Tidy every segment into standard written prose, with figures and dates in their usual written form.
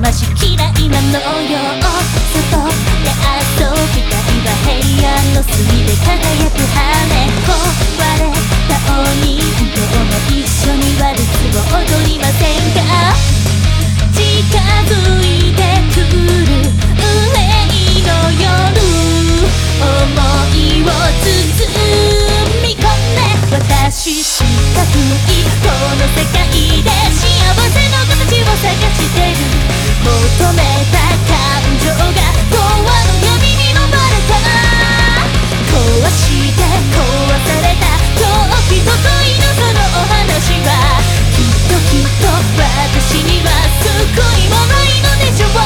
し嫌いなのよ。外で遊びたいわ、部屋の隅で輝く羽壊れたお人形も一緒にワルツを踊りませんか。近づいてくる憂いの夜、想いを包み込んで私しかいこの世界で幸せの形を探してる。求めた感情が永遠の闇に飲まれた。壊して壊された時と恋のそのお話はきっと私には救いもないのでしょう。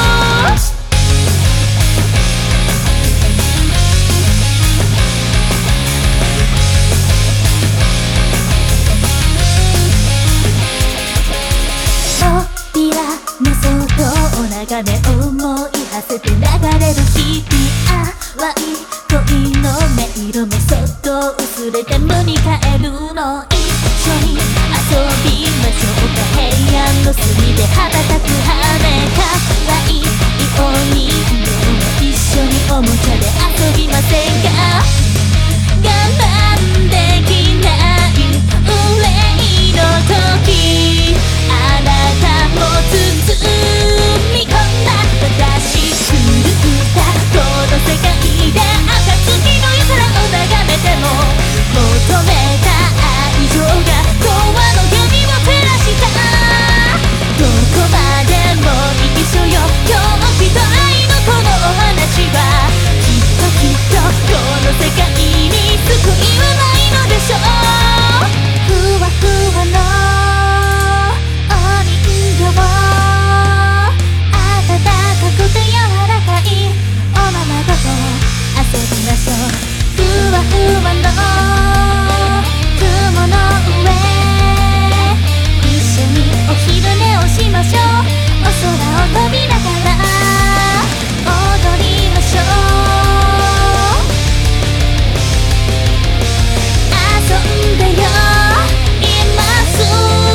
扉の外を眺め思い馳せて流れる日々、淡い恋の迷路もそっと薄れて無に帰るの。一緒に遊びましょうか。部屋の隅で羽ばたく羽可愛いお人形も一緒におもちゃで遊びませんか。我慢できない憂いの時、あなたも包み込んだ私狂ったこの世界で暁の夜空を眺めても求めた愛情が永遠の闇を照らした。どこまでも一緒よ狂気と愛のこのお話はきっとこの世界に救いはないのでしょう。ふわふわのお人形、温かくて柔らかいおままごと遊びましょう。ふわふわの雲の上一緒にお昼寝をしましょう。お空を飛びながら踊りましょう。遊んでよ今す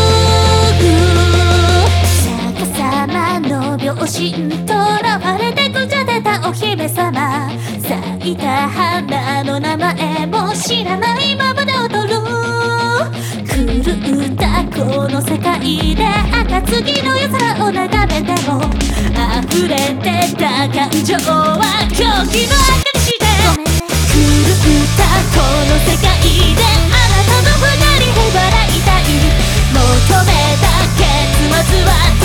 ぐ、逆さまの秒針とらわれてくじゃ出たお姫様、咲いた花の名前も知らないままで踊る。狂ったこの世界で暁の夜空を眺めても溢れてた感情は狂気の証して狂ったこの世界であなたの二人で笑いたい。求めた結末は